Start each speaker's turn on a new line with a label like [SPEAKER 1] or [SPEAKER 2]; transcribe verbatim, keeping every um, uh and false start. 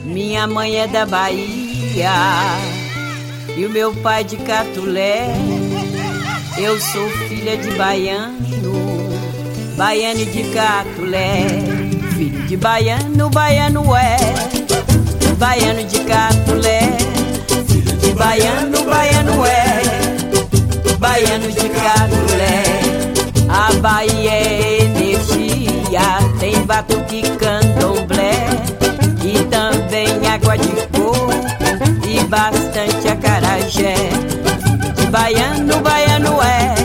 [SPEAKER 1] Minha mãe é da Bahia e o meu pai de Catulé. Eu sou filha de baiano, baiano de Catulé. Filho de baiano, baiano é, baiano de Catulé. Filho de baiano, baiano é, baiano de Catulé. A Bahia é energia, tem batuque, candomblé e também água de coco e bastante acarajé. Filho de baiano, baiano é,